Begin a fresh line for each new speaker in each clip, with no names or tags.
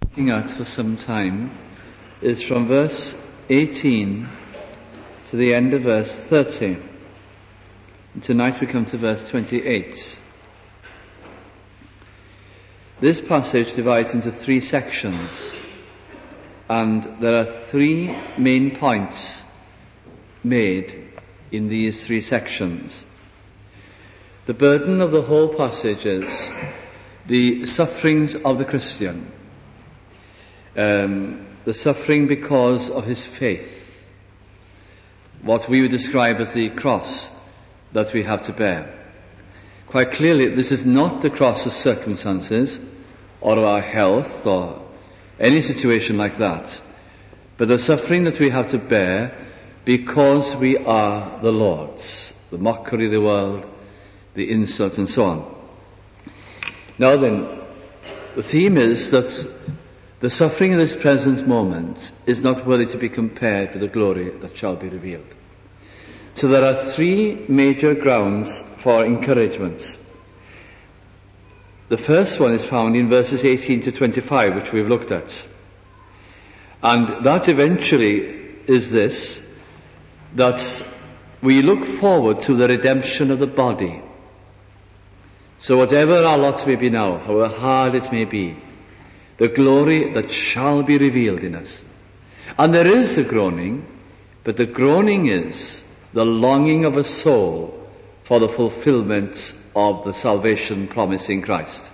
looking at for some time is from verse 18 to the end of verse 30. And tonight we come to verse 28. This passage divides into three sections, and there are three main points made in these three sections. The burden of the whole passage is the sufferings of the Christian, the suffering because of his faith, what we would describe as the cross that we have to bear. Quite clearly, this is not the cross of circumstances or our health or any situation like that, but the suffering that we have to bear because we are the Lord's, the mockery of the world, the insult and so on. Now then, the theme is that the suffering in this present moment is not worthy to be compared with the glory that shall be revealed. So there are three major grounds for encouragement. The first one is found in verses 18 to 25, which we've looked at. And that eventually is this, that we look forward to the redemption of the body. So whatever our lot may be now, however hard it may be, the glory that shall be revealed in us. And there is a groaning, but the groaning is the longing of a soul for the fulfillment of the salvation promised in Christ.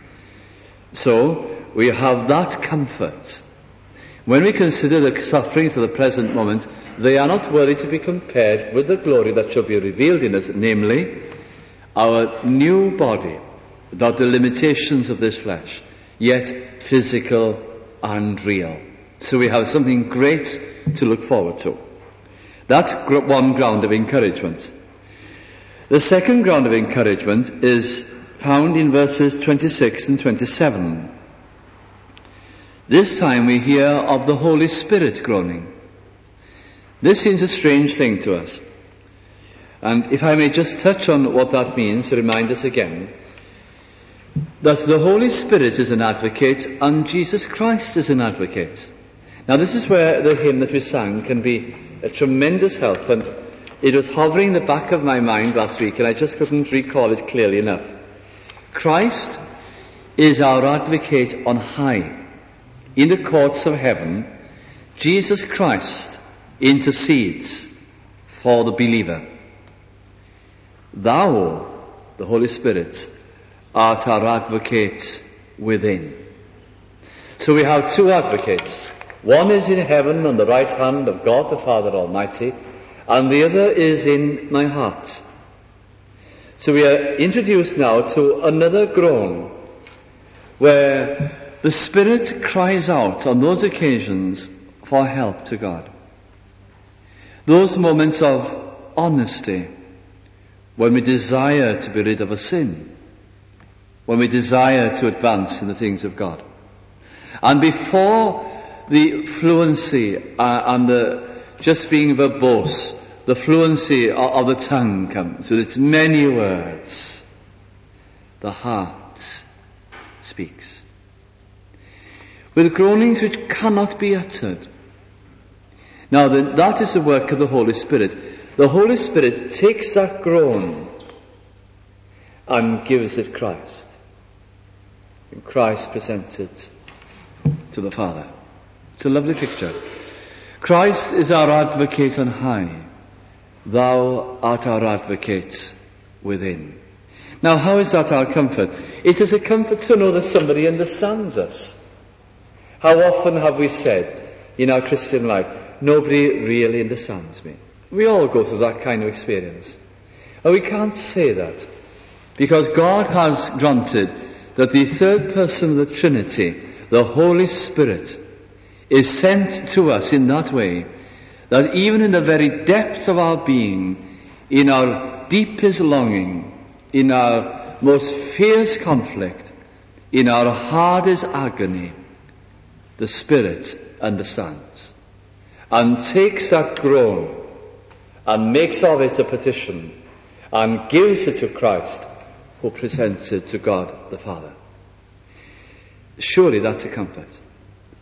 So we have that comfort. When we consider the sufferings of the present moment, they are not worthy to be compared with the glory that shall be revealed in us, namely our new body, without the limitations of this flesh, yet physical and real. So we have something great to look forward to. That's one ground of encouragement. The second ground of encouragement is found in verses 26 and 27. This time we hear of the Holy Spirit groaning. This seems a strange thing to us. And if I may just touch on what that means to remind us again, that the Holy Spirit is an advocate and Jesus Christ is an advocate. Now this is where the hymn that we sang can be a tremendous help, and it was hovering in the back of my mind last week and I just couldn't recall it clearly enough. Christ is our advocate on high. In the courts of heaven, Jesus Christ intercedes for the believer. Thou, the Holy Spirit, art our advocate within. So we have two advocates. One is in heaven on the right hand of God the Father Almighty, and the other is in my heart. So we are introduced now to another groan, where the Spirit cries out on those occasions for help to God. Those moments of honesty, when we desire to be rid of a sin, when we desire to advance in the things of God. And before the fluency and the just being verbose, the fluency of the tongue comes with its many words, the heart speaks. With groanings which cannot be uttered. Now then, that is the work of the Holy Spirit. The Holy Spirit takes that groan and gives it Christ. And Christ presents it to the Father. It's a lovely picture. Christ is our advocate on high. Thou art our advocate within. Now, how is that our comfort? It is a comfort to know that somebody understands us. How often have we said in our Christian life, nobody really understands me? We all go through that kind of experience. And we can't say that because God has granted that the third person of the Trinity, the Holy Spirit, is sent to us in that way that even in the very depth of our being, in our deepest longing, in our most fierce conflict, in our hardest agony, the Spirit understands and takes that groan and makes of it a petition and gives it to Christ, who presents it to God the Father. Surely that's a comfort.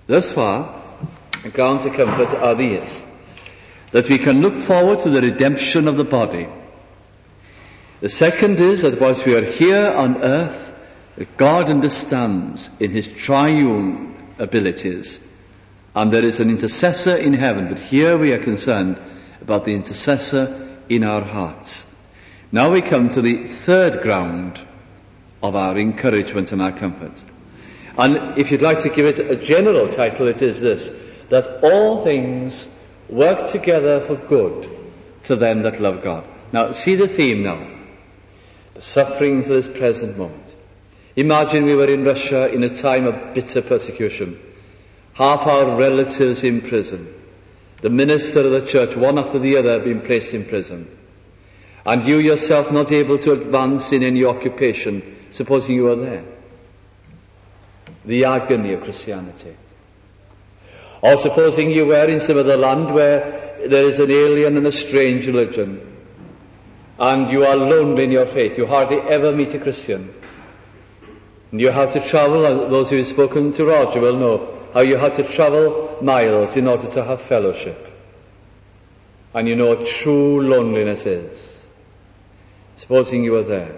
Thus far, the grounds of comfort are these: that we can look forward to the redemption of the body. The second is that whilst we are here on earth, that God understands in his triune abilities, and there is an intercessor in heaven, but here we are concerned about the intercessor in our hearts. Now we come to the third ground of our encouragement and our comfort. And if you'd like to give it a general title, it is this: that all things work together for good to them that love God. Now, see the theme now. The sufferings of this present moment. Imagine we were in Russia in a time of bitter persecution. Half our relatives in prison. The minister of the church, one after the other, being placed in prison. And you yourself not able to advance in any occupation, supposing you were there. The agony of Christianity. Or supposing you were in some other land where there is an alien and a strange religion, and you are lonely in your faith, you hardly ever meet a Christian. And you have to travel, those who have spoken to Roger will know, how you had to travel miles in order to have fellowship. And you know what true loneliness is. Supposing you were there,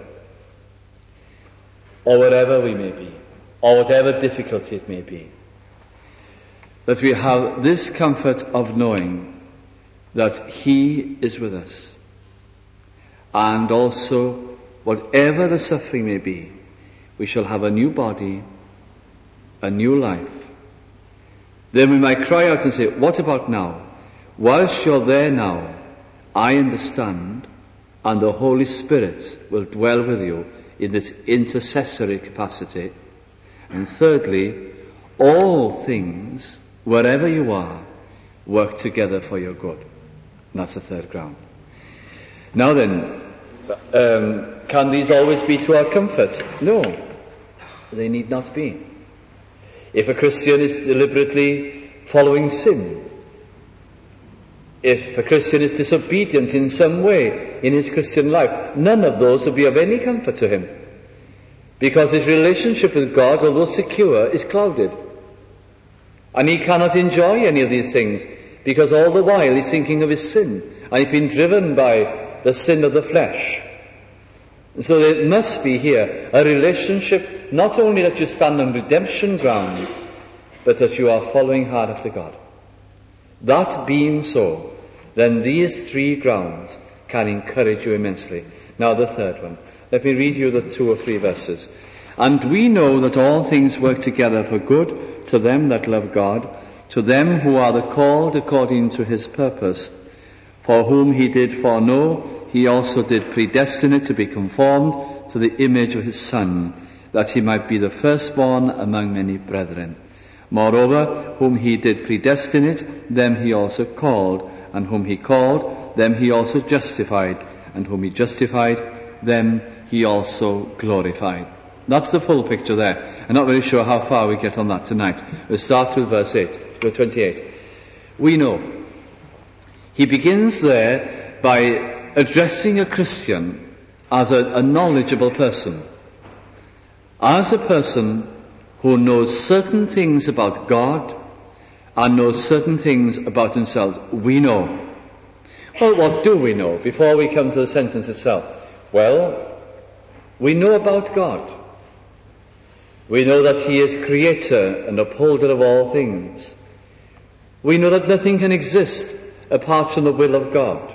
or wherever we may be, or whatever difficulty it may be, that we have this comfort of knowing that he is with us. And also, whatever the suffering may be, we shall have a new body, a new life. Then we might cry out and say, what about now? Whilst you're there now, I understand, and the Holy Spirit will dwell with you in this intercessory capacity. And thirdly, all things, wherever you are, work together for your good. And that's the third ground. Now then, can these always be to our comfort? No, they need not be. If a Christian is deliberately following sin, if a Christian is disobedient in some way in his Christian life, none of those will be of any comfort to him, because his relationship with God, although secure, is clouded. And he cannot enjoy any of these things, because all the while he's thinking of his sin, and he's been driven by the sin of the flesh. And so there must be here a relationship, not only that you stand on redemption ground, but that you are following hard after God. That being so, then these three grounds can encourage you immensely. Now the third one. Let me read you the 2 or 3 verses. And we know that all things work together for good to them that love God, to them who are the called according to his purpose. For whom he did foreknow, he also did predestinate to be conformed to the image of his Son, that he might be the firstborn among many brethren. Moreover, whom he did predestinate, them he also called, and whom he called, them he also justified, and whom he justified, them he also glorified. That's the full picture there. I'm not very sure how far we get on that tonight. We'll start with verse 28. We know. He begins there by addressing a Christian as a knowledgeable person, as a person who knows certain things about God and knows certain things about himself. We know. Well, what do we know before we come to the sentence itself? Well, we know about God. We know that he is creator and upholder of all things. We know that nothing can exist apart from the will of God.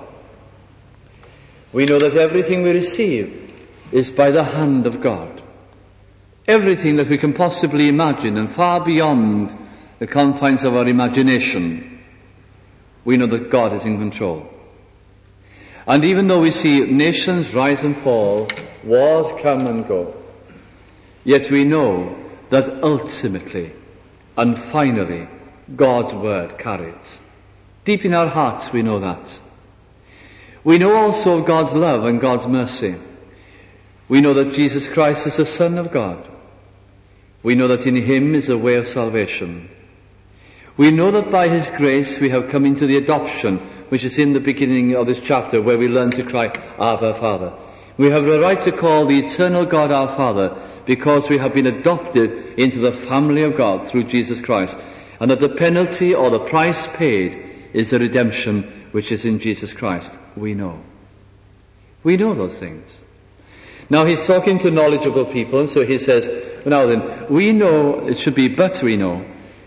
We know that everything we receive is by the hand of God. Everything that we can possibly imagine, and far beyond the confines of our imagination, we know that God is in control. And even though we see nations rise and fall, wars come and go, yet we know that ultimately and finally God's word carries. Deep in our hearts we know that. We know also of God's love and God's mercy. We know that Jesus Christ is the Son of God. We know that in him is a way of salvation. We know that by his grace we have come into the adoption, which is in the beginning of this chapter, where we learn to cry, Abba, Father. We have the right to call the eternal God our Father because we have been adopted into the family of God through Jesus Christ, and that the penalty or the price paid is the redemption which is in Jesus Christ. We know. We know those things. Now he's talking to knowledgeable people, and so he says, now then, we know, it should be but we know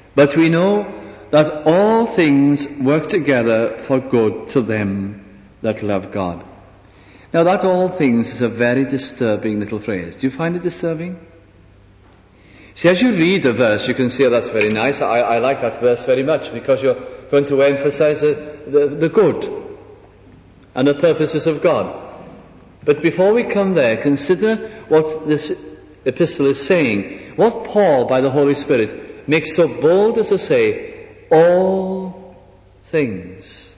that all things work together for good to them that love God. Now that all things is a very disturbing little phrase. Do you find it disturbing? See, as you read the verse, you can say, oh, that's very nice. I like that verse very much, because you're going to emphasize the good and the purposes of God. But before we come there, consider what this epistle is saying. What Paul, by the Holy Spirit, makes so bold as to say, all things.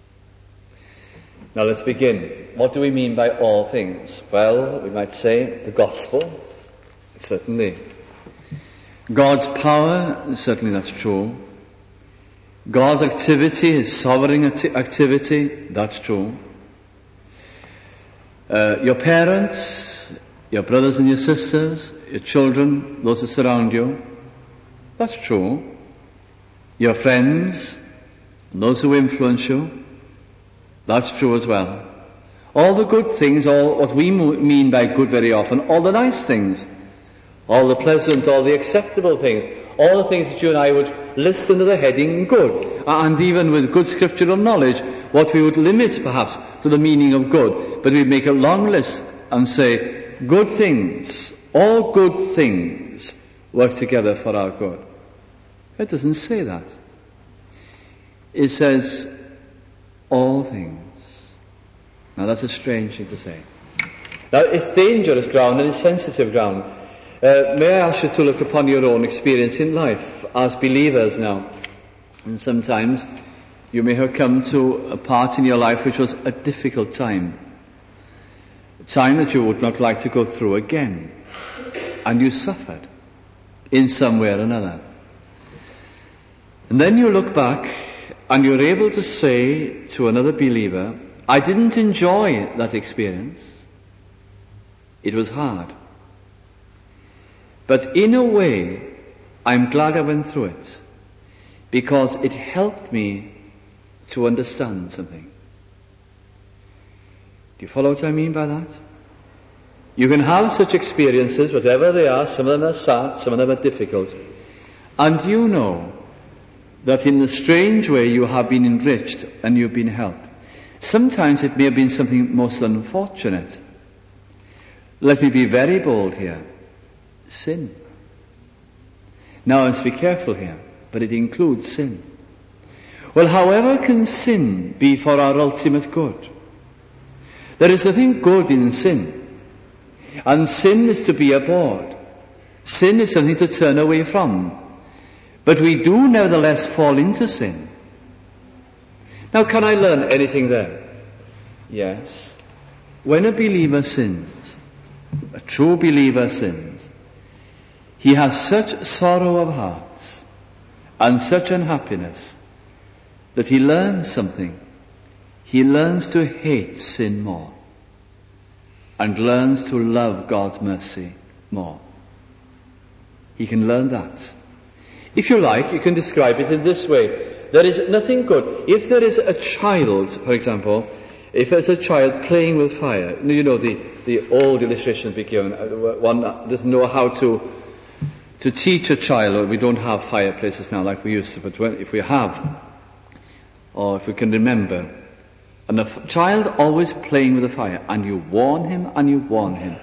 Now let's begin. What do we mean by all things? Well, we might say the gospel, certainly. God's power, certainly that's true. God's activity, His sovereign activity, that's true. Your parents, your brothers and your sisters, your children, those who surround you, that's true. Your friends, those who influence you, that's true as well. All the good things, all what we mean by good very often, all the nice things, all the pleasant, all the acceptable things, all the things that you and I would list under the heading good, and even with good scriptural knowledge, what we would limit perhaps to the meaning of good, but we'd make a long list and say, good things, all good things work together for our good. It doesn't say that. It says, all things. Now that's a strange thing to say. Now it's dangerous ground and it's sensitive ground. May I ask you to look upon your own experience in life as believers now. And sometimes you may have come to a part in your life which was a difficult time. A time that you would not like to go through again. And you suffered in some way or another. And then you look back and you're able to say to another believer, I didn't enjoy that experience. It was hard. But in a way, I'm glad I went through it, because it helped me to understand something. Do you follow what I mean by that? You can have such experiences, whatever they are. Some of them are sad, some of them are difficult. And you know that in a strange way you have been enriched and you've been helped. Sometimes it may have been something most unfortunate. Let me be very bold here. Sin. Now let's be careful here, but it includes sin. Well, however can sin be for our ultimate good? There is nothing good in sin. And sin is to be abhorred. Sin is something to turn away from. But we do nevertheless fall into sin. Now, can I learn anything there? Yes. When a believer sins, a true believer sins, he has such sorrow of heart and such unhappiness that he learns something. He learns to hate sin more and learns to love God's mercy more. He can learn that. If you like, you can describe it in this way. There is nothing good. If there is a child, for example, if there's a child playing with fire, you know the old illustration became, one doesn't know how to teach a child. We don't have fireplaces now like we used to, but if we have, or if we can remember, and a child always playing with the fire, and you warn him and you warn him.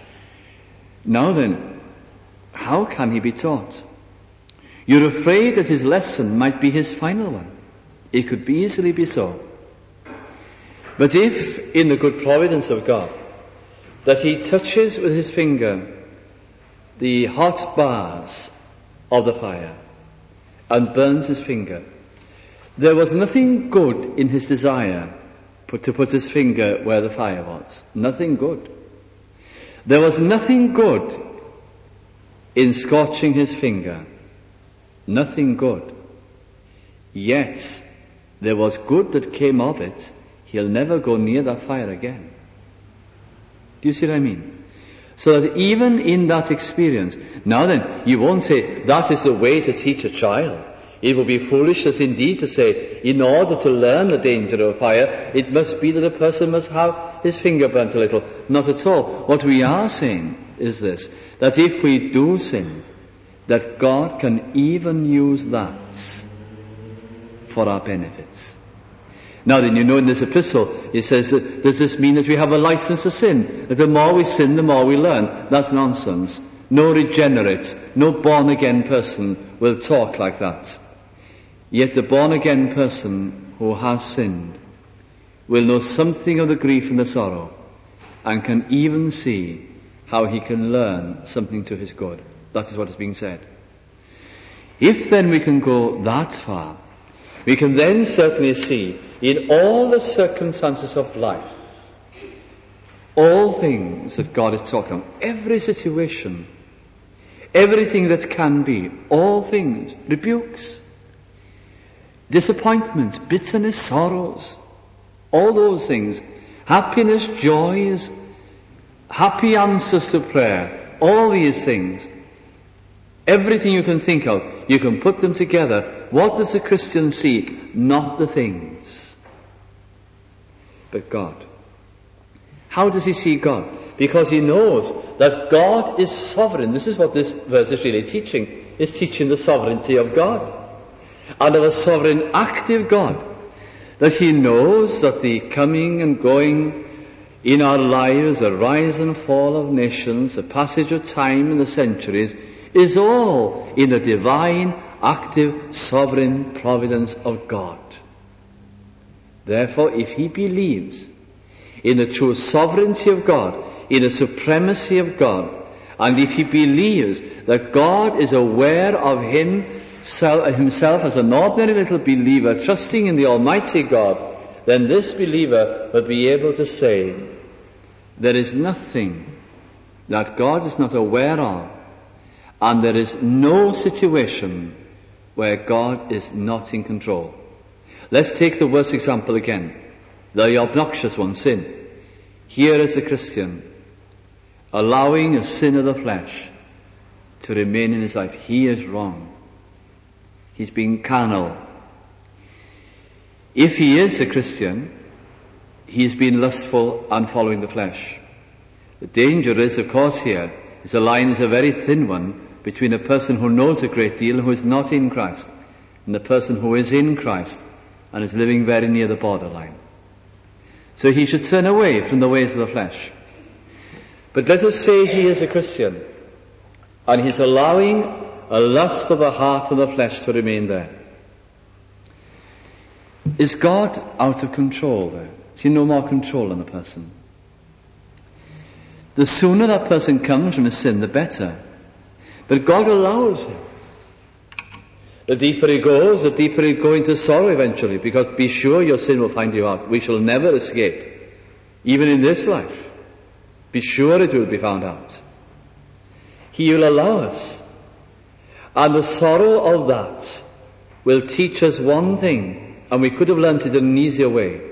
Now then, how can he be taught? You're afraid that his lesson might be his final one. It could easily be so. But if, in the good providence of God, that he touches with his finger the hot bars of the fire and burns his finger, there was nothing good in his desire to put his finger where the fire was. Nothing good. There was nothing good in scorching his finger. Nothing good. Yet, there was good that came of it. He'll never go near that fire again. Do you see what I mean? So that even in that experience, now then, you won't say, that is the way to teach a child. It would be foolishness indeed to say, in order to learn the danger of fire, it must be that a person must have his finger burnt a little. Not at all. What we are saying is this, that if we do sin, that God can even use that for our benefits. Now then, you know in this epistle, he says, does this mean that we have a license to sin? That the more we sin, the more we learn? That's nonsense. No regenerate, no born-again person will talk like that. Yet the born-again person who has sinned will know something of the grief and the sorrow, and can even see how he can learn something to his good. That is what is being said. If then we can go that far, we can then certainly see in all the circumstances of life, all things that God is talking about, every situation, everything that can be, all things, rebukes, disappointments, bitterness, sorrows, all those things, happiness, joys, happy answers to prayer, all these things, everything you can think of, you can put them together. What does the Christian see? Not the things, but God. How does he see God? Because he knows that God is sovereign. This is what this verse is really teaching. It's teaching the sovereignty of God. And of a sovereign, active God. That he knows that the coming and going in our lives, the rise and fall of nations, the passage of time and the centuries, is all in the divine, active, sovereign providence of God. Therefore, if he believes in the true sovereignty of God, in the supremacy of God, and if he believes that God is aware of himself as an ordinary little believer, trusting in the Almighty God, then this believer will be able to say, there is nothing that God is not aware of, and there is no situation where God is not in control. Let's take the worst example again, the obnoxious one, sin. Here is a Christian allowing a sin of the flesh to remain in his life. He is wrong. He's being carnal. If he is a Christian, he is being lustful and following the flesh. The danger is, of course, here, is the line is a very thin one between a person who knows a great deal and who is not in Christ, and the person who is in Christ and is living very near the borderline. So he should turn away from the ways of the flesh. But let us say he is a Christian, and he's allowing a lust of the heart and the flesh to remain there. Is God out of control there? Is he no more control on the person? The sooner that person comes from his sin, the better. But God allows him. The deeper he goes, the deeper he'll go into sorrow eventually, because be sure your sin will find you out. We shall never escape, even in this life. Be sure it will be found out. He will allow us. And the sorrow of that will teach us one thing, and we could have learnt it in an easier way.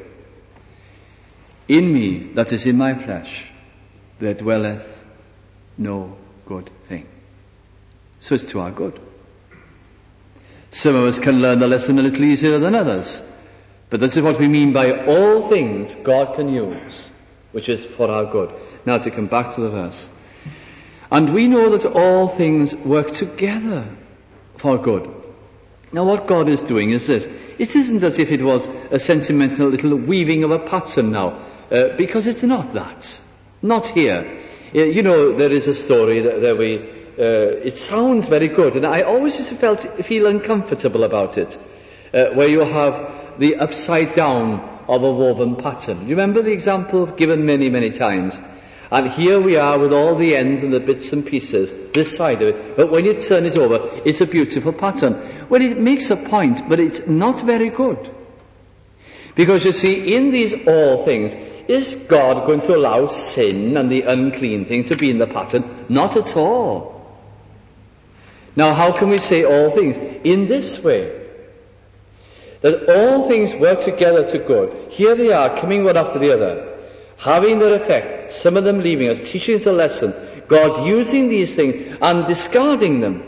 In me, that is in my flesh, there dwelleth no good thing. So it's to our good. Some of us can learn the lesson a little easier than others. But this is what we mean by all things God can use, which is for our good. Now to come back to the verse. And we know that all things work together for good. Now what God is doing is this. It isn't as if it was a sentimental little weaving of a pattern now, because it's not that. Not here. You know, there is a story that it sounds very good, and I always just feel uncomfortable about it, where you have the upside down of a woven pattern. You remember the example given many, many times? And here we are with all the ends and the bits and pieces, this side of it. But when you turn it over, it's a beautiful pattern. Well, it makes a point, but it's not very good. Because you see, in these all things, is God going to allow sin and the unclean things to be in the pattern? Not at all. Now, how can we say all things? In this way, that all things work together to good. Here they are, coming one after the other. having their effect, some of them leaving us, teaching us a lesson, God using these things and discarding them,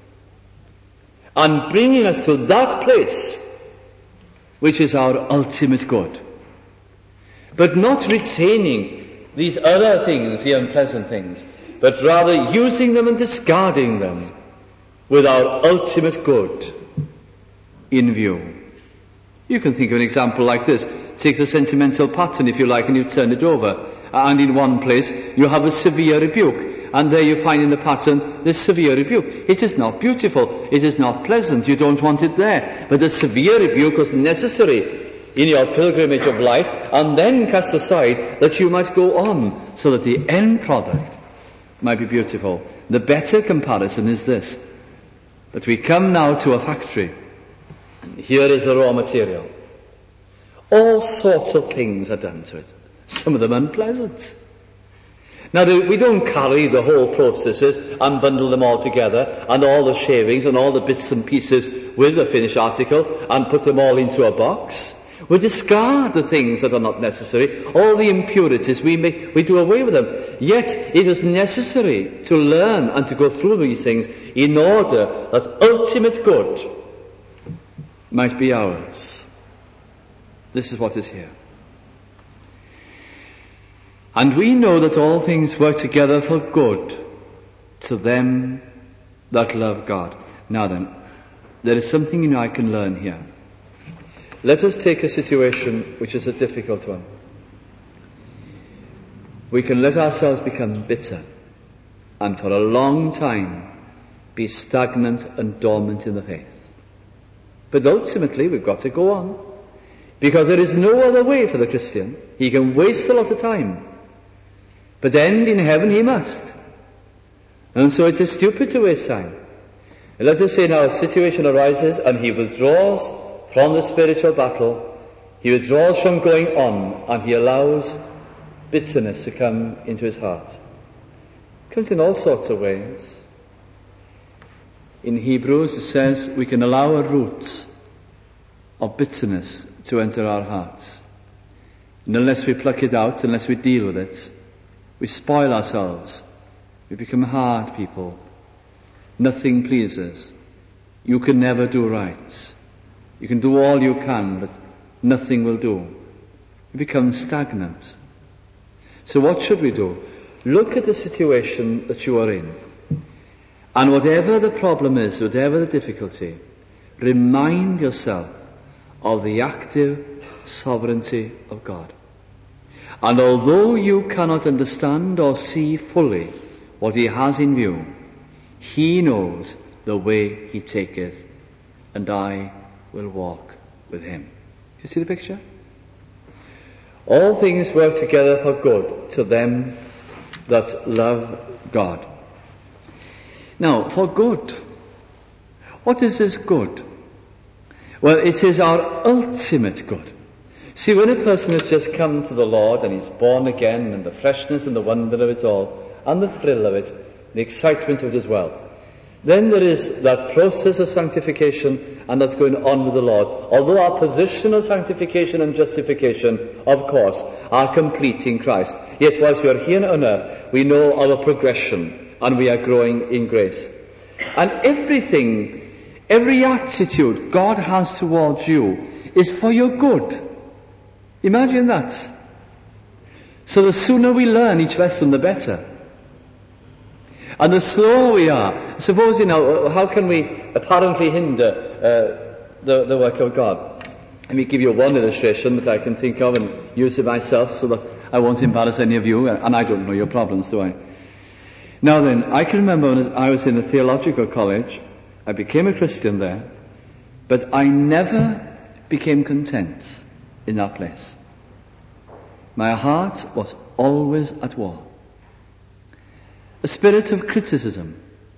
and bringing us to that place which is our ultimate good. But not retaining these other things, the unpleasant things, but rather using them and discarding them with our ultimate good in view. You can think of an example like this. Take the sentimental pattern, if you like, and you turn it over. And in one place, you have a severe rebuke. And there you find in the pattern this severe rebuke. It is not beautiful. It is not pleasant. You don't want it there. But the severe rebuke was necessary in your pilgrimage of life, and then cast aside that you might go on, so that the end product might be beautiful. The better comparison is this, that we come now to a factory. Here is the raw material. All sorts of things are done to it. Some of them unpleasant. Now, we don't carry the whole processes and bundle them all together, and all the shavings and all the bits and pieces with the finished article, and put them all into a box. We discard the things that are not necessary. All the impurities, we do away with them. Yet, it is necessary to learn and to go through these things in order that ultimate good might be ours. This is what is here. And we know that all things work together for good to them that love God. Now then, there is something I can learn here. Let us take a situation which is a difficult one. We can let ourselves become bitter and for a long time be stagnant and dormant in the faith. But ultimately we've got to go on, because there is no other way for the Christian. He can waste a lot of time, but end in heaven he must. And so it is stupid to waste time. And let us say now a situation arises and he withdraws from the spiritual battle, he withdraws from going on, and he allows bitterness to come into his heart. It comes in all sorts of ways. In Hebrews it says we can allow a root of bitterness to enter our hearts. And unless we pluck it out, unless we deal with it, we spoil ourselves. We become hard people. Nothing pleases. You can never do right. You can do all you can, but nothing will do. You become stagnant. So what should we do? Look at the situation that you are in. And whatever the problem is, whatever the difficulty, remind yourself of the active sovereignty of God. And although you cannot understand or see fully what he has in view, he knows the way he taketh, and I will walk with him. Do you see the picture? All things work together for good to them that love God. Now, for good. What is this good? Well, it is our ultimate good. See, when a person has just come to the Lord and he's born again, and the freshness and the wonder of it all, and the thrill of it, the excitement of it as well, then there is that process of sanctification, and that's going on with the Lord. Although our position of sanctification and justification, of course, are complete in Christ, yet whilst we are here on earth, we know our progression, and we are growing in grace. And everything, every attitude God has towards you is for your good. Imagine that. So the sooner we learn each lesson, the better. And the slower we are, suppose, how can we apparently hinder the work of God? Let me give you one illustration that I can think of and use it myself so that I won't embarrass any of you, and I don't know your problems, do I? Now then, I can remember when I was in a theological college, I became a Christian there, but I never became content in that place. My heart was always at war. A spirit of criticism,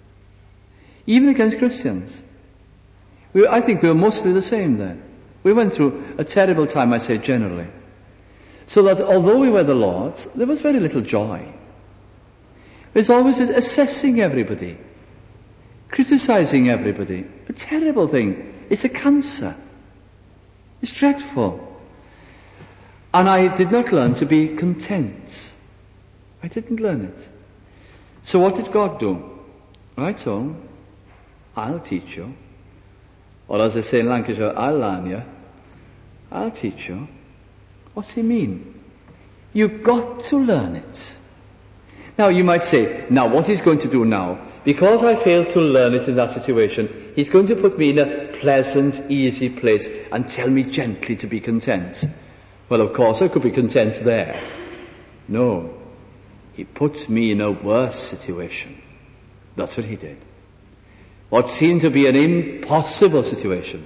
even against Christians. I think we were mostly the same then. We went through a terrible time, I say generally. So that although we were the Lord's, there was very little joy. There's always assessing everybody, criticizing everybody. A terrible thing. It's a cancer. It's dreadful. And I did not learn to be content. I didn't learn it. So what did God do? Right, so, I'll teach you. Or as they say in Lancashire, I'll learn you. I'll teach you. What's he mean? You've got to learn it. Now you might say, now what he's going to do now, because I failed to learn it in that situation, he's going to put me in a pleasant, easy place and tell me gently to be content. Well, of course I could be content there. No. He puts me in a worse situation. That's what he did. What seemed to be an impossible situation.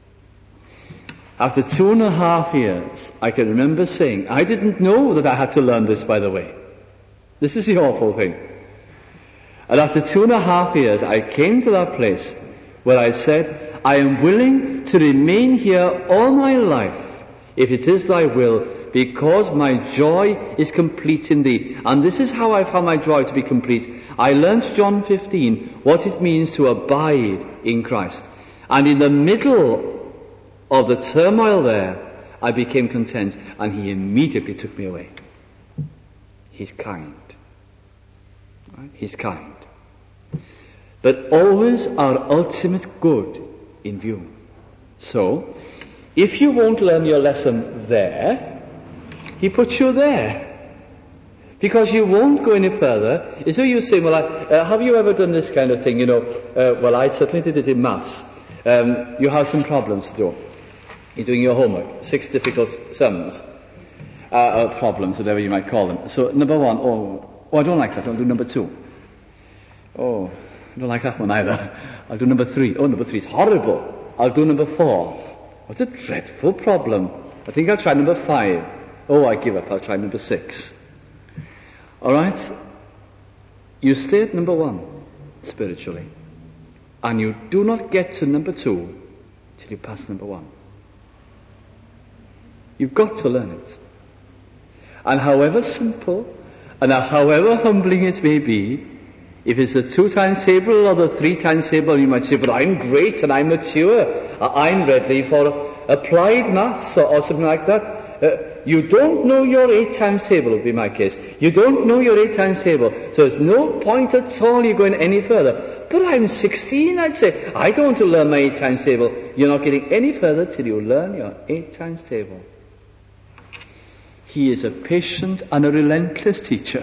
After 2.5 years, I can remember saying, I didn't know that I had to learn this, by the way. This is the awful thing. And after 2.5 years, I came to that place where I said, I am willing to remain here all my life, if it is thy will, because my joy is complete in thee. And this is how I found my joy to be complete. I learnt John 15, what it means to abide in Christ. And in the middle of the turmoil there, I became content, and he immediately took me away. He's kind. Right? He's kind. But always our ultimate good in view. So, if you won't learn your lesson there, he puts you there. Because you won't go any further. So you say, well, have you ever done this kind of thing? Well, I certainly did it in maths. You have some problems to do. You're doing your homework. 6 difficult sums. Problems, whatever you might call them. So, number 1, I don't like that. I'll do number 2. Oh, I don't like that one either. I'll do number 3. Oh, number 3 is horrible. I'll do number 4. What a dreadful problem. I think I'll try number 5. Oh, I give up. I'll try number 6. All right? You stay at number 1, spiritually. And you do not get to number 2 till you pass number 1. You've got to learn it. And however simple and however humbling it may be, if it's the 2 times table or the 3 times table, you might say, but I'm great and I'm mature. I'm ready for applied maths or something like that. You don't know your 8 times table, would be my case. You don't know your 8 times table. So there's no point at all you going any further. But I'm 16, I'd say. I don't want to learn my 8 times table. You're not getting any further till you learn your 8 times table. He is a patient and a relentless teacher.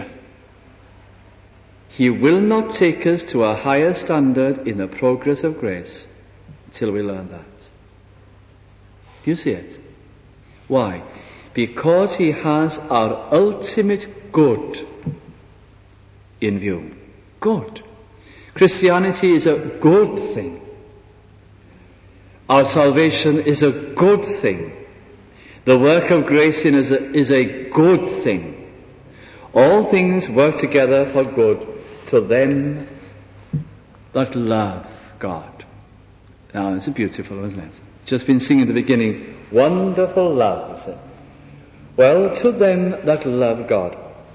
He will not take us to a higher standard in the progress of grace until we learn that. Do you see it? Why? Because he has our ultimate good in view. Good. Christianity is a good thing. Our salvation is a good thing. The work of grace in us is a good thing. All things work together for good to them that love God. Now, it's beautiful, isn't it? Just been singing at the beginning, wonderful love, is it? Well, to them that love God.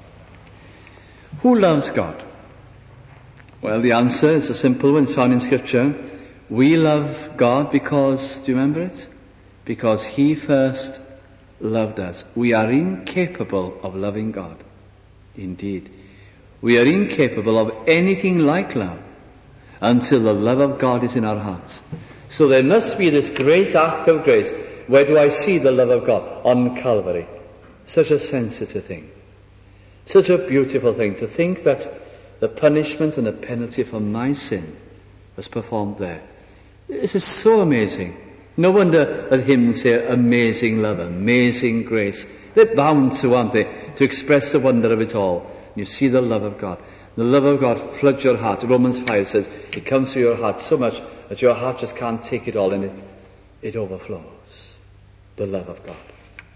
Who loves God? Well, the answer is a simple one. It's found in Scripture. We love God because, do you remember it? Because He first loved us. We are incapable of loving God. Indeed. We are incapable of anything like love until the love of God is in our hearts. So there must be this great act of grace. Where do I see the love of God? On Calvary. Such a sensitive thing. Such a beautiful thing to think that the punishment and the penalty for my sin was performed there. This is so amazing. No wonder that hymns say amazing love, amazing grace. They're bound to, aren't they, to express the wonder of it all. You see the love of God. The love of God floods your heart. Romans 5 says it comes through your heart so much that your heart just can't take it all, and it overflows. The love of God.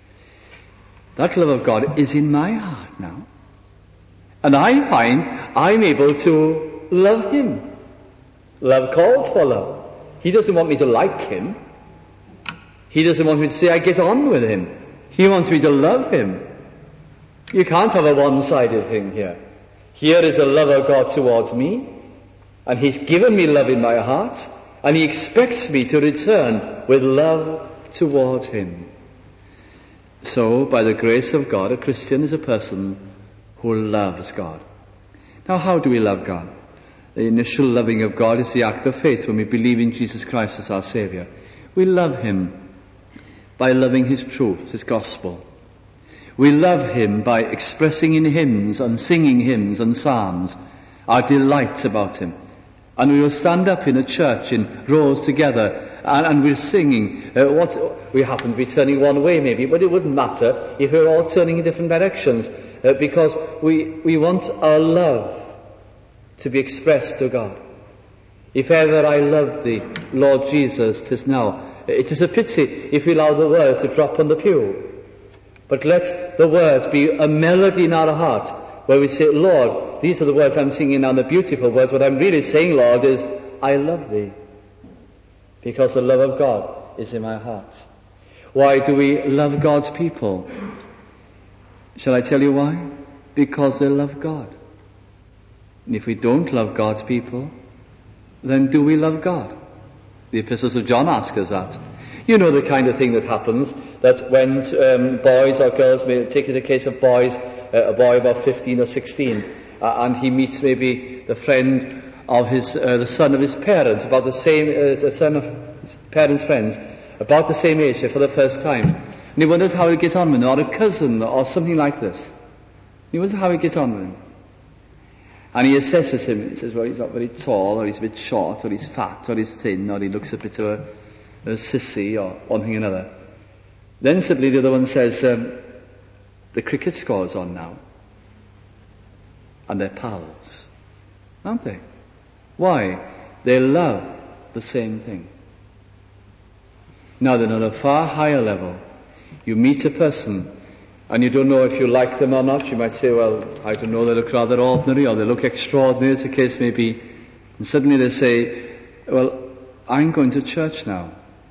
That love of God is in my heart now. And I find I'm able to love Him. Love calls for love. He doesn't want me to like Him. He doesn't want me to say I get on with Him. He wants me to love Him. You can't have a one-sided thing here. Here is a love of God towards me, and He's given me love in my heart, and He expects me to return with love towards Him. So, by the grace of God, a Christian is a person who loves God. Now, how do we love God? The initial loving of God is the act of faith when we believe in Jesus Christ as our Saviour. We love Him by loving His truth, His gospel. We love Him by expressing in hymns and singing hymns and psalms our delight about Him. And we will stand up in a church in rows together and we're singing we happen to be turning one way maybe, but it wouldn't matter if we're all turning in different directions because we want our love to be expressed to God. If ever I loved thee, Lord Jesus, 'tis now. It is a pity if we allow the words to drop on the pew. But let the words be a melody in our heart where we say, Lord, these are the words I'm singing now, the beautiful words. What I'm really saying, Lord, is, I love thee. Because the love of God is in my heart. Why do we love God's people? Shall I tell you why? Because they love God. And if we don't love God's people, then do we love God? The epistles of John ask us that. You know the kind of thing that happens, that when boys or girls, take the case of boys, a boy about 15 or 16, and he meets maybe the friend of the son of his parents, about the same, the son of his parents' friends, about the same age for the first time. And he wonders how he'll get on with him, or a cousin, or something like this. He wonders how he'll get on with him. And he assesses him. He says, well, he's not very tall, or he's a bit short, or he's fat, or he's thin, or he looks a bit of a sissy, or one thing or another. Then suddenly the other one says, the cricket score's on now. And they're pals, aren't they? Why? They love the same thing. Now then, on a far higher level, you meet a person and you don't know if you like them or not. You might say, well, I don't know, they look rather ordinary or they look extraordinary, as the case may be. And suddenly they say, well, I'm going to church now.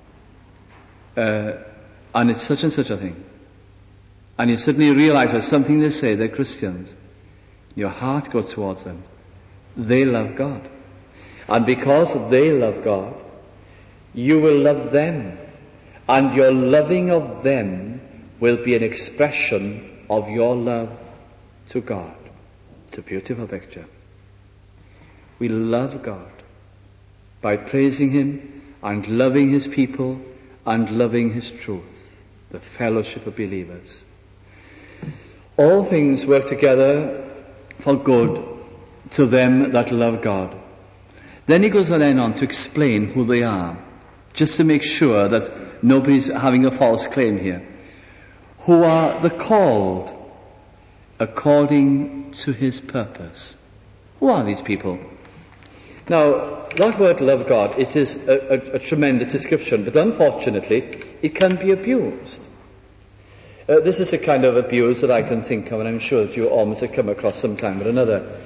And it's such and such a thing. And you suddenly realize by something they say, they're Christians. Your heart goes towards them. They love God. And because they love God, you will love them. And your loving of them will be an expression of your love to God. It's a beautiful picture. We love God by praising Him and loving His people and loving His truth, the fellowship of believers. All things work together for good to them that love God. Then he goes on to explain who they are, just to make sure that nobody's having a false claim here. Who are the called according to His purpose. Who are these people? Now, that word love God, it is a tremendous description, but unfortunately, it can be abused. This is a kind of abuse that I can think of, and I'm sure that you all must have come across sometime or another.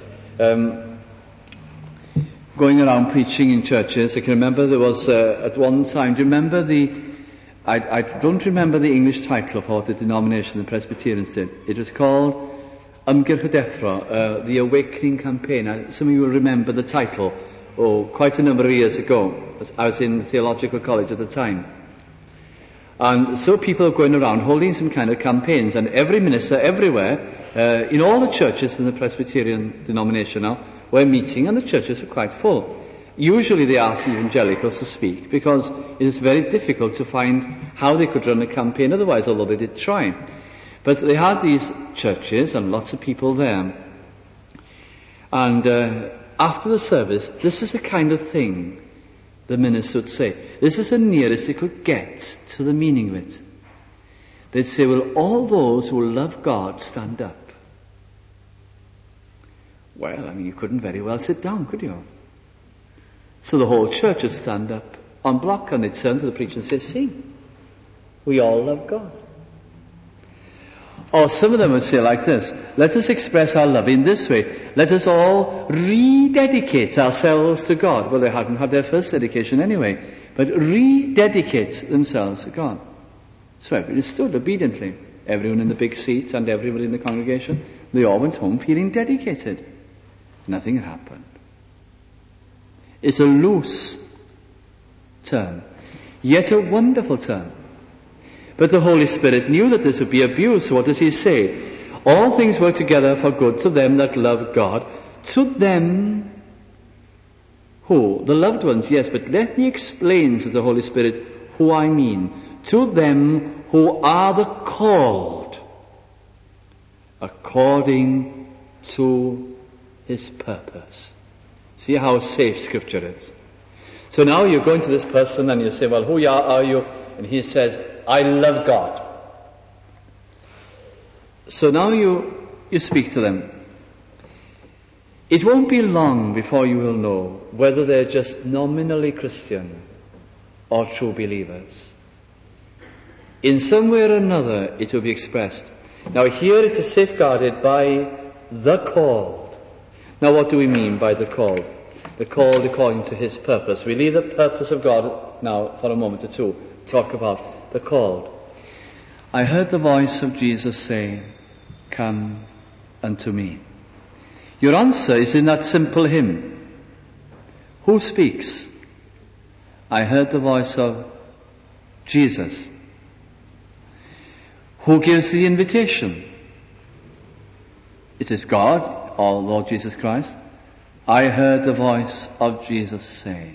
Going around preaching in churches, I can remember there was at one time, do you remember I don't remember the English title of what the denomination the Presbyterians did. It was called Ymgyrch y Deffro, the Awakening Campaign. Some of you will remember the title, quite a number of years ago. I was in the theological college at the time. And so people are going around holding some kind of campaigns, and every minister everywhere, in all the churches in the Presbyterian denomination now, were meeting, and the churches were quite full. Usually they ask evangelicals to speak, because it is very difficult to find how they could run a campaign otherwise, although they did try. But they had these churches and lots of people there. And after the service, this is the kind of thing the minister would say. This is the nearest they could get to the meaning of it. They'd say, well, all those who love God, stand up. Well, I mean, you couldn't very well sit down, could you? So the whole church would stand up en bloc, and they'd turn to the preacher and say, see, we all love God. Or some of them would say like this, let us express our love in this way. Let us all rededicate ourselves to God. Well, they hadn't had their first dedication anyway, but rededicate themselves to God. So everybody stood obediently. Everyone in the big seat and everyone in the congregation, they all went home feeling dedicated. Nothing had happened. It's a loose term, yet a wonderful term. But the Holy Spirit knew that this would be abused. So what does he say? All things work together for good to them that love God. To them who? The loved ones, yes, but let me explain, says the Holy Spirit, who I mean. To them who are the called, according to his purpose. See how safe Scripture is. So now you're going to this person and you say, well, who are you? And he says, I love God. So now you speak to them. It won't be long before you will know whether they're just nominally Christian or true believers. In some way or another, it will be expressed. Now here it is safeguarded by the called. Now what do we mean by the called? The called according to his purpose. We leave the purpose of God now for a moment or two. Talk about the called. I heard the voice of Jesus say, come unto me. Your answer is in that simple hymn. Who speaks? I heard the voice of Jesus. Who gives the invitation? It is God, or Lord Jesus Christ. I heard the voice of Jesus say.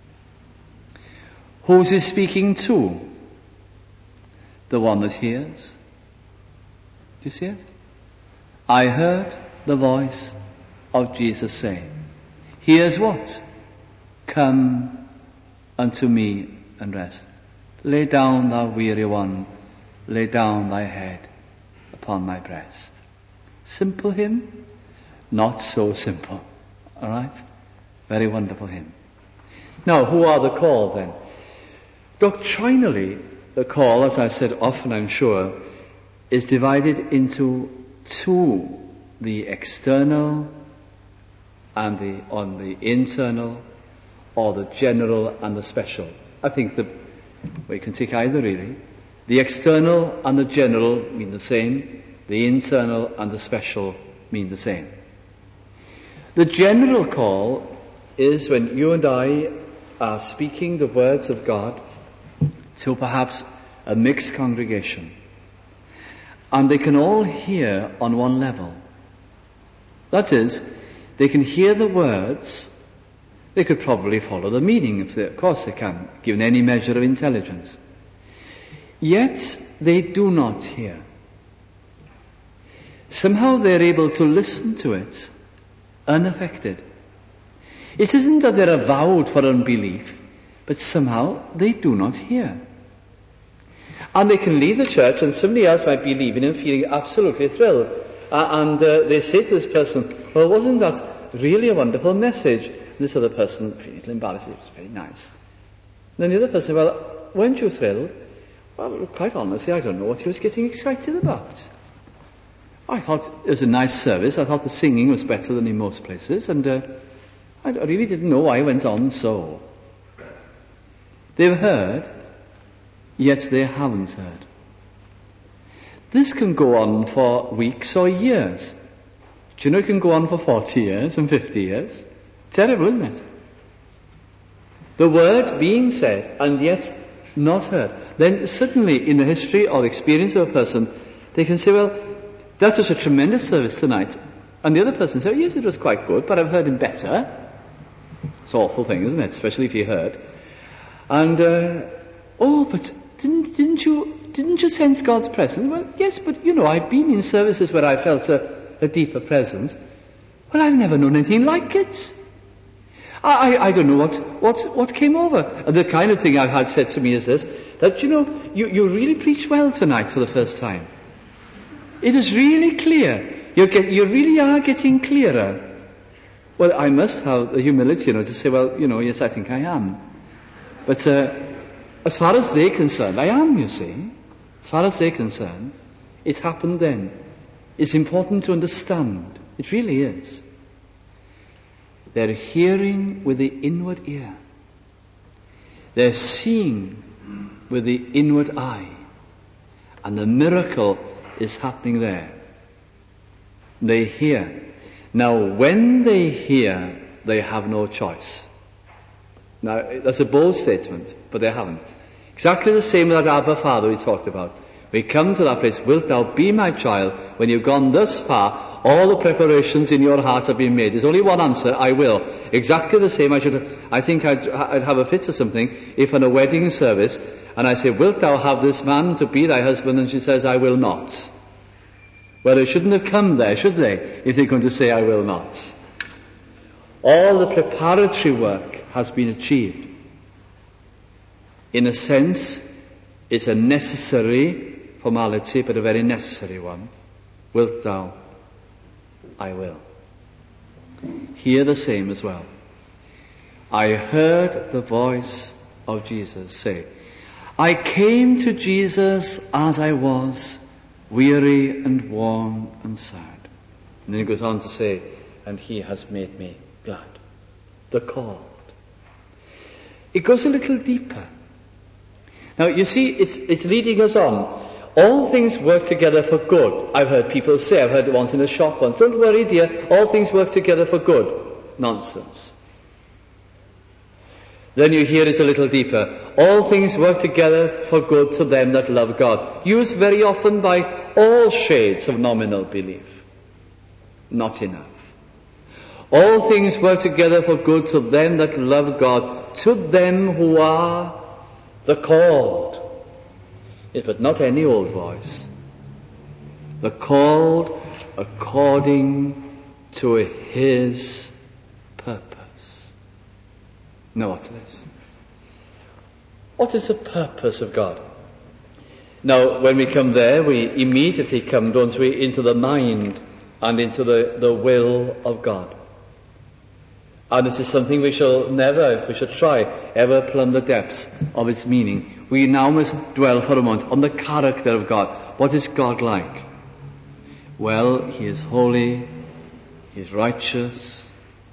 Who's he speaking to? The one that hears. Do you see it? I heard the voice of Jesus say. Hears what? Come unto me and rest. Lay down, thou weary one. Lay down thy head upon my breast. Simple hymn? Not so simple. Alright? Very wonderful hymn. Now, who are the called then? Doctrinally, the call, as I said often I'm sure, is divided into two. The external and the internal, or the general and the special. I think well, you can take either really. The external and the general mean the same. The internal and the special mean the same. The general call is when you and I are speaking the words of God to perhaps a mixed congregation. And they can all hear on one level. That is, they can hear the words. They could probably follow the meaning, of course they can, given any measure of intelligence. Yet they do not hear. Somehow they're able to listen to it unaffected. It isn't that they're avowed for unbelief, but somehow they do not hear. And they can leave the church and somebody else might be leaving and feeling absolutely thrilled. And they say to this person, well, wasn't that really a wonderful message? And this other person, a little embarrassed, it was very nice. And then the other person, well, weren't you thrilled? Well, quite honestly, I don't know what he was getting excited about. I thought it was a nice service. I thought the singing was better than in most places. And I really didn't know why it went on so. They've heard, yet they haven't heard. This can go on for weeks or years. Do you know it can go on for 40 years and 50 years? Terrible, isn't it? The word being said and yet not heard. Then suddenly in the history or the experience of a person, they can say, well, that was a tremendous service tonight. And the other person says, yes, it was quite good, but I've heard him better. It's an awful thing, isn't it? Especially if you heard. And, but didn't you sense God's presence? Well, yes, but I've been in services where I felt a deeper presence. Well, I've never known anything like it. I don't know what came over. And the kind of thing I've had said to me is this, that you really preached well tonight for the first time. It is really clear. You really are getting clearer. Well, I must have the humility, to say, well, yes, I think I am. But as far as they're concerned, I am, you see. As far as they're concerned, it happened then. It's important to understand. It really is. They're hearing with the inward ear. They're seeing with the inward eye. And the miracle is happening there. They hear. Now, when they hear, they have no choice. Now, that's a bold statement, but they haven't. Exactly the same with that Abba Father we talked about. We come to that place, wilt thou be my child? When you've gone thus far, all the preparations in your heart have been made. There's only one answer, I will. Exactly the same. I think I'd have a fit or something if in a wedding service, and I say, wilt thou have this man to be thy husband? And she says, I will not. Well, they shouldn't have come there, should they, if they're going to say, I will not. All the preparatory work has been achieved. In a sense, it's a necessary formality, but a very necessary one. Wilt thou? I will. Here the same as well. I heard the voice of Jesus say, I came to Jesus as I was, weary and worn and sad. And then he goes on to say, and he has made me glad. The called. It goes a little deeper. Now you see, it's leading us on. All things work together for good. I've heard people say, I've heard it once in the shop once, don't worry dear, all things work together for good. Nonsense. Then you hear it a little deeper. All things work together for good to them that love God. Used very often by all shades of nominal belief. Not enough. All things work together for good to them that love God, to them who are the called. Yes, but not any old voice. The called according to his purpose. Now what's this? What is the purpose of God? Now when we come there, we immediately come, don't we, into the mind and into the will of God. And this is something we shall never, if we should try, ever plumb the depths of its meaning. We now must dwell for a moment on the character of God. What is God like? Well, he is holy, he is righteous,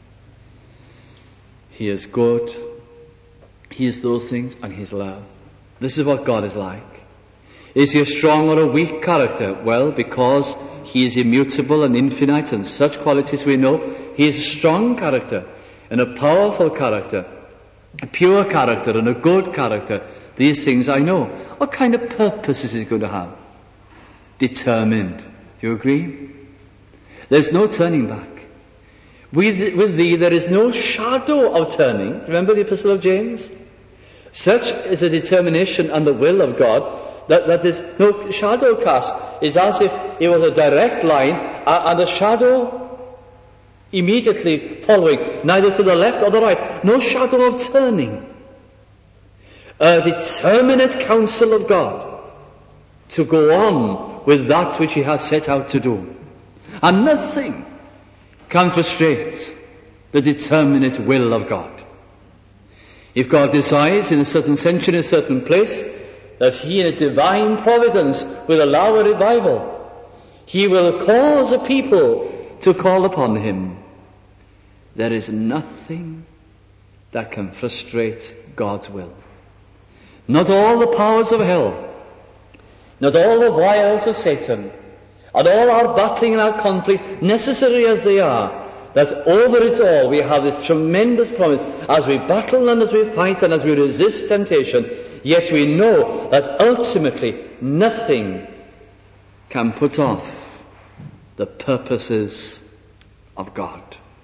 he is good, he is those things, and he is love. This is what God is like. Is he a strong or a weak character? Well, because he is immutable and infinite, and such qualities we know, he is a strong character. And a powerful character, a pure character and a good character. These things I know. What kind of purpose is he going to have? Determined. Do you agree? There's no turning back. With thee there is no shadow of turning. Remember the Epistle of James? Such is a determination and the will of God that is no shadow cast. It's as if it was a direct line and the shadow immediately following, neither to the left or the right. No shadow of turning. A determinate counsel of God to go on with that which he has set out to do. And nothing can frustrate the determinate will of God. If God decides in a certain century, in a certain place, that he in his divine providence will allow a revival, he will cause a people to call upon him. There is nothing that can frustrate God's will. Not all the powers of hell, not all the wiles of Satan, and all our battling and our conflict, necessary as they are, that over it all we have this tremendous promise. As we battle and as we fight and as we resist temptation, yet we know that ultimately nothing can put off the purposes of God.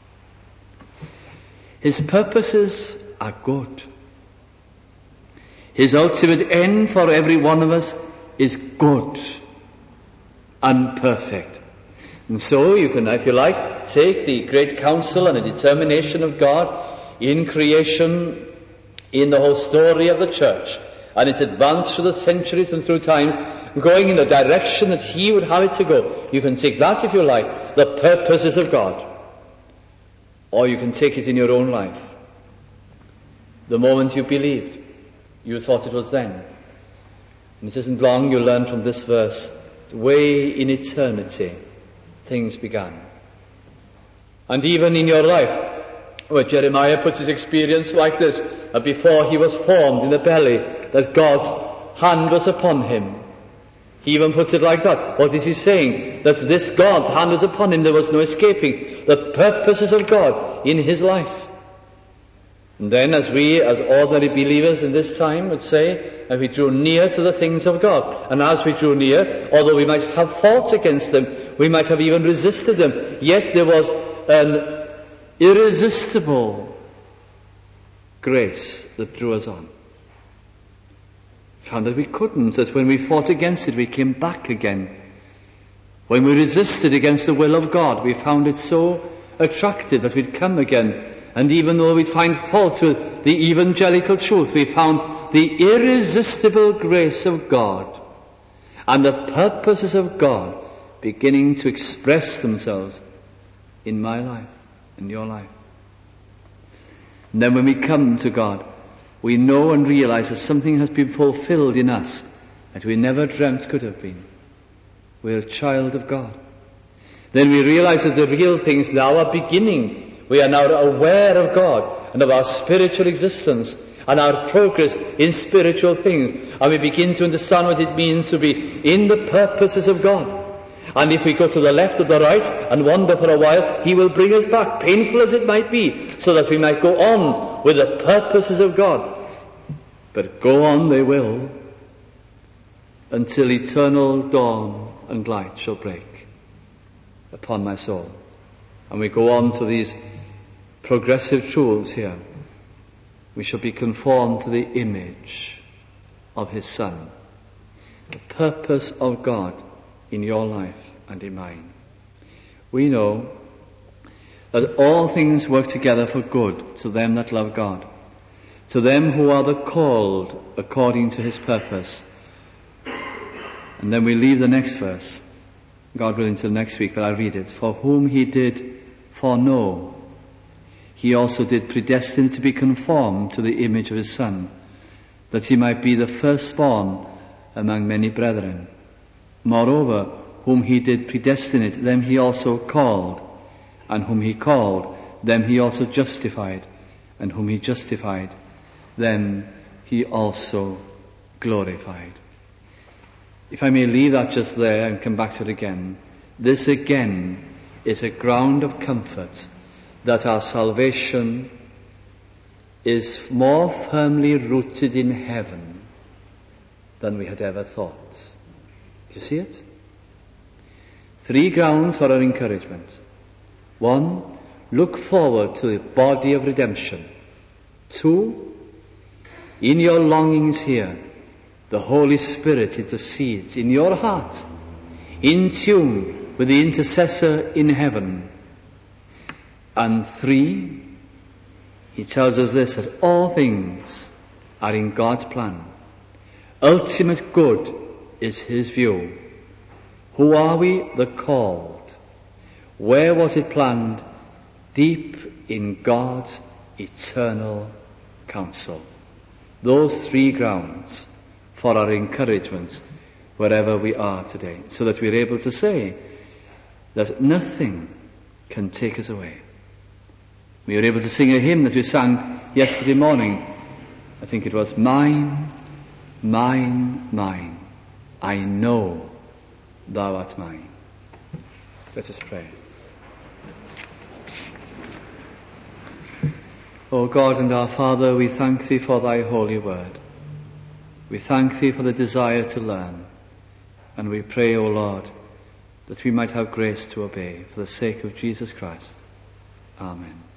His purposes are good. His ultimate end for every one of us is good and perfect. And so you can, if you like, take the great counsel and the determination of God in creation, in the whole story of the church, and its advance through the centuries and through times, going in the direction that he would have it to go. You can take that, if you like, the purposes of God. Or you can take it in your own life. The moment you believed, you thought it was then. And it isn't long you learn from this verse, way in eternity, things began. And even in your life, where Jeremiah puts his experience like this, that before he was formed in the belly, that God's hand was upon him. He even puts it like that. What is he saying? That this God's hand was upon him, there was no escaping the purposes of God in his life. And then as we, as ordinary believers in this time, would say, and we drew near to the things of God. And as we drew near, although we might have fought against them, we might have even resisted them, yet there was an irresistible grace that drew us on. Found that we couldn't, that when we fought against it, we came back again. When we resisted against the will of God, we found it so attractive that we'd come again. And even though we'd find fault with the evangelical truth, we found the irresistible grace of God and the purposes of God beginning to express themselves in my life, in your life. And then when we come to God, we know and realize that something has been fulfilled in us that we never dreamt could have been. We're a child of God. Then we realize that the real things now are beginning. We are now aware of God and of our spiritual existence and our progress in spiritual things. And we begin to understand what it means to be in the purposes of God. And if we go to the left or the right and wander for a while, He will bring us back, painful as it might be, so that we might go on with the purposes of God. But go on they will, until eternal dawn and light shall break upon my soul. And we go on to these progressive truths here. We shall be conformed to the image of His Son. The purpose of God in your life and in mine. We know that all things work together for good to them that love God, to them who are the called according to His purpose. And then we leave the next verse, God willing, till next week, but I'll read it. For whom He did foreknow, He also did predestine to be conformed to the image of His Son, that He might be the firstborn among many brethren. Moreover, whom He did predestinate, them He also called, and whom He called, them He also justified, and whom He justified, them He also glorified. If I may leave that just there and come back to it again, this again is a ground of comfort that our salvation is more firmly rooted in heaven than we had ever thought. Do you see it? 3 grounds for our encouragement. 1, look forward to the body of redemption. 2, in your longings here, the Holy Spirit intercedes in your heart, in tune with the intercessor in heaven. And 3, He tells us this, that all things are in God's plan. Ultimate good is His view. Who are we? The called. Where was it planned? Deep in God's eternal counsel. Those 3 grounds for our encouragement wherever we are today, so that we're able to say that nothing can take us away. We were able to sing a hymn that we sang yesterday morning. I think it was, Mine, Mine, Mine, I know Thou art mine. Let us pray. O God and our Father, we thank Thee for Thy holy word. We thank Thee for the desire to learn. And we pray, O Lord, that we might have grace to obey for the sake of Jesus Christ. Amen.